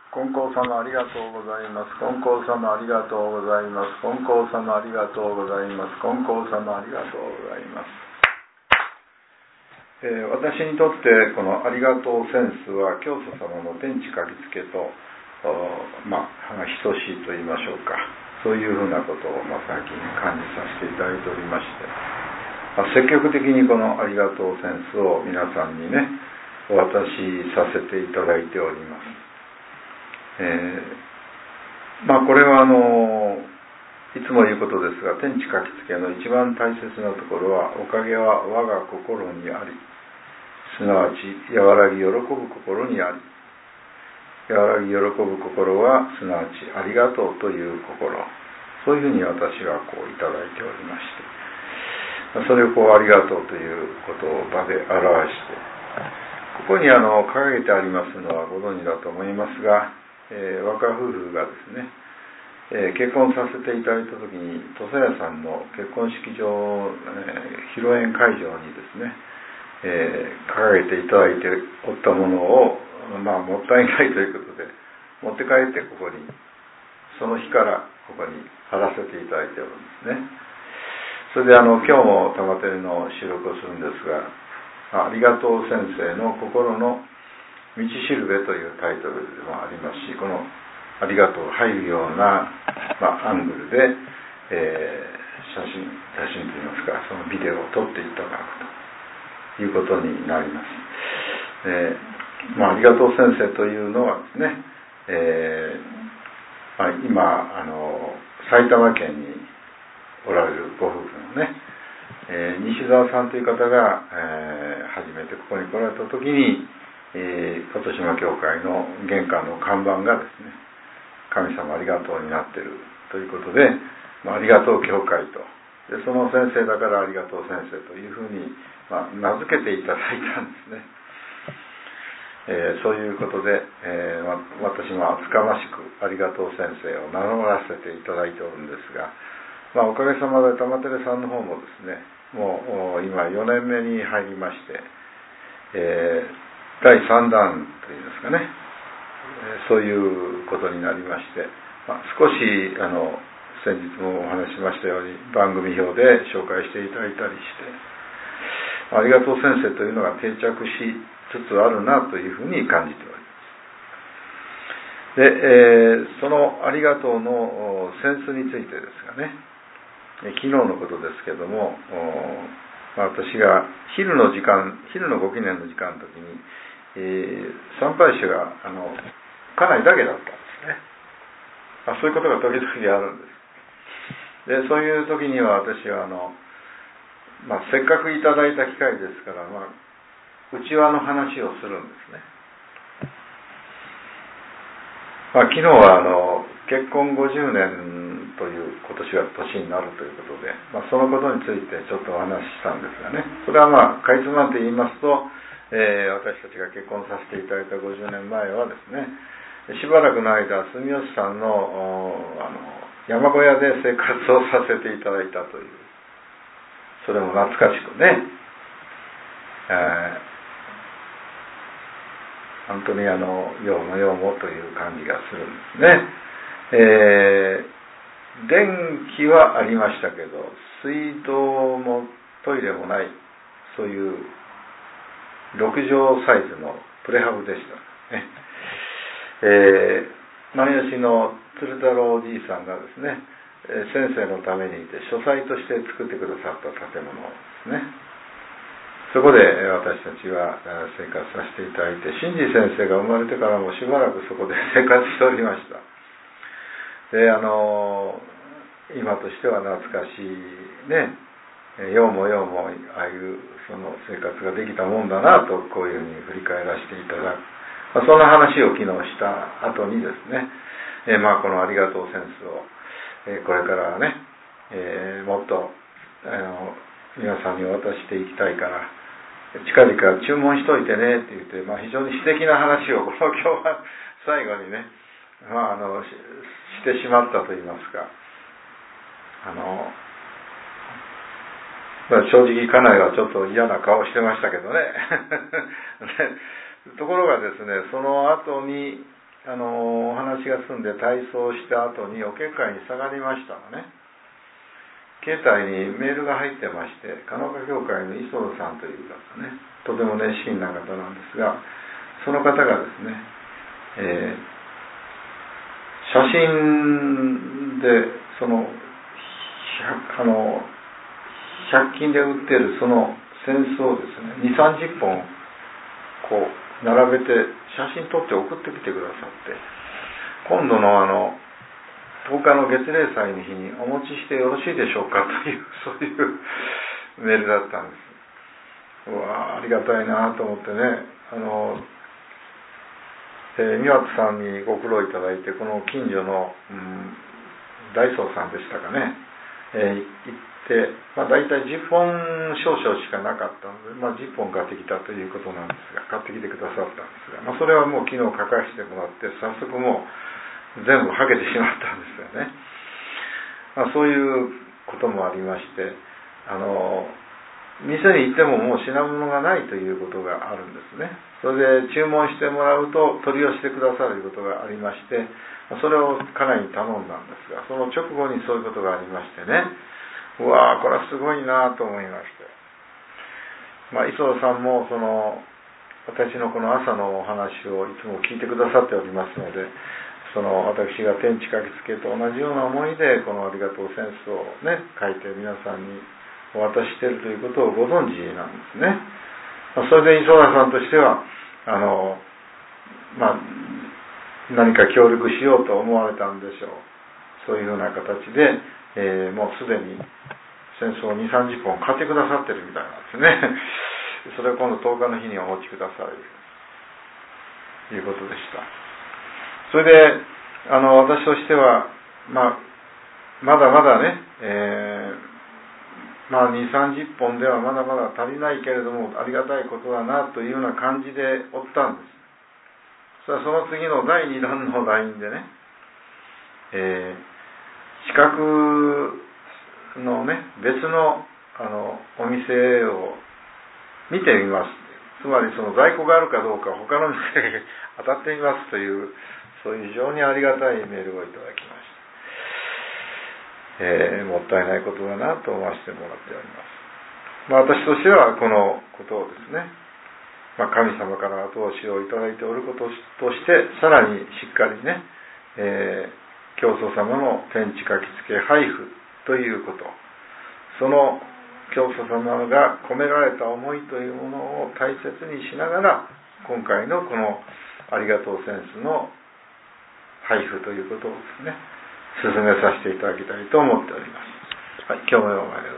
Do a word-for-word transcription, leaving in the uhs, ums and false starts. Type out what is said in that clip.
金光様ありがとうございます。金光様ありがとうございます。金光様ありがとうございます。金光様ありがとうございます。えー、私にとってこのありがとうセンスは教祖様の天地書きつけと、まあ、等しいと言いましょうか。そういうふうなことを、まあ、最近感じさせていただいておりまして、まあ、積極的にこのありがとうセンスを皆さんにね、お渡しさせていただいております。えー、まあこれはあのいつも言うことですが、天地書きつけの一番大切なところは、おかげは我が心にあり、すなわち和らぎ喜ぶ心にあり、和らぎ喜ぶ心はすなわちありがとうという心、そういうふうに私はこういただいておりまして、それをこうありがとうということを場で表して、ここにあの掲げてありますのはご存知だと思いますが、えー、若夫婦がですね、えー、結婚させていただいたときに土佐屋さんの結婚式場、えー、披露宴会場にですね、えー、掲げていただいておったものを、まあ、もったいないということで持って帰ってここにその日からここに貼らせていただいておるんですね。それであの今日も玉照の収録をするんですが、ありがとう先生の心の道しるべというタイトルでもありますし、このありがとう入るような、まあ、アングルで、えー、写真写真といいますか、そのビデオを撮っていただくということになります。えーまあ、ありがとう先生というのはですね、えーまあ、今あの埼玉県におられるご夫婦のね、えー、西澤さんという方が、えー、初めてここに来られた時に、えー、琴島教会の玄関の看板がですね、神様ありがとうになっているということで、まあ、ありがとう教会と、でその先生だからありがとう先生というふうに、まあ、名付けていただいたんですね。えー、そういうことで、えー、私も厚かましくありがとう先生を名乗らせていただいておるんですが、まあ、おかげさまで玉照さんの方もですね、もう今よねんめに入りまして、えー、だいさんだんといいますかね、えー、そういうことになりまして、まあ、少しあの先日もお話ししましたように番組表で紹介していただいたりして、ありがとう先生というのが定着しつつあるなというふうに感じております。で、えー、そのありがとうのセンスについてですがね、昨日のことですけども、私が昼の時間、昼のご記念の時間の時に、えー、参拝者があの家内だけだったんですね。あ、そういうことが時々あるんです。で、そういう時には私はあの、まあ、せっかくいただいた機会ですから、まあ、内輪の話をするんですね。まあ、昨日はあの結婚ごじゅうねんという今年は年になるということで、まあ、そのことについてちょっとお話ししたんですがね、それはまあかいつまんで言いますと、えー、私たちが結婚させていただいたごじゅうねんまえはですね、しばらくの間住吉さんの、あの山小屋で生活をさせていただいたという、それも懐かしくね、えー本当にあのようもようもという感じがするんですね。えー、電気はありましたけど、水道もトイレもない、そういうろくじょうサイズのプレハブでしたね。えー、万吉の鶴太郎おじいさんがですね、先生のためにいて書斎として作ってくださった建物ですね。そこで私たちは生活させていただいて、新次先生が生まれてからもしばらくそこで生活しておりました。で、あの今としては懐かしいね、ようもようもああいうその生活ができたもんだなと、こういうふうに振り返らせていただく、まあ、そんな話を昨日した後にですね、えー、まあこのありがとうセンスを、えー、これからはね、えー、もっとあの皆さんに渡していきたいから近々注文しといてねって言って、まあ、非常に素敵な話をこの今日は最後にね、まあ、あの し, してしまったと言いますか、あの、まあ、正直家内はちょっと嫌な顔してましたけどねところがですね、その後にあのお話が済んで体操した後にお結界に下がりましたらね、携帯にメールが入ってまして、加納家教会の磯田さんという方ね、とても熱心な方なんですが、その方がですね、えー、写真でそのあのひゃく均で売ってるその扇子をですね、にじゅうさんじゅっぽんこう並べて写真撮って送ってきてくださって、今度のあのとおかの月例祭の日にお持ちしてよろしいでしょうかという、そういうメールだったんです。うわあ、ありがたいなと思ってね、あの、えー、三輪さんにご苦労いただいて、この近所の、うん、大宗さんでしたかね、えー、行って、まあ、大体じゅっぽん少々しかなかったので、まあ、じゅっぽん買ってきたということなんですが、買ってきてくださったんですが、まあ、それはもう昨日書かせてもらって、早速もう全部はけてしまったんですよね。まあ、そういうこともありまして、あの店に行ってももう品物がないということがあるんですね。それで注文してもらうと取り寄せてくださることがありまして、それを家内に頼んだんですが、その直後にそういうことがありましてね、うわーこれはすごいなと思いまして、まあ、磯田さんもその私のこの朝のお話をいつも聞いてくださっておりますので、その私が天地書きつけと同じような思いでこのありがとうセンスをね書いて皆さんにお渡ししているということをご存知なんですね。それで磯田さんとしてはあの、まあ、何か協力しようと思われたんでしょう。そういうような形で、えー、もうすでに戦争にじゅうさんじゅっぽん買ってくださってるみたいなんですね。それを今度とおかの日にお持ちくださいということでした。それであの私としては、まあ、まだまだね、えーまあ、にじゅうさんじゅっぽんではまだまだ足りないけれどもありがたいことだなというような感じでおったんです。それはその次のだいにだんの ライン でね、えー、資格のね別の、あのお店を見てみます。つまりその在庫があるかどうか他の店で当たってみますというそういう非常にありがたいメールをいただきました。えー、もったいないことだなと思わせてもらっております。まあ、私としてはこのことをですね、まあ、神様から後押しをいただいておることとしてさらにしっかりね、えー、教祖様の天地書きつけ配布ということ、その教祖様が込められた思いというものを大切にしながら今回のこのありがとうセンスの配布ということをですね進めさせていただきたいと思っております。はい、今日もお願い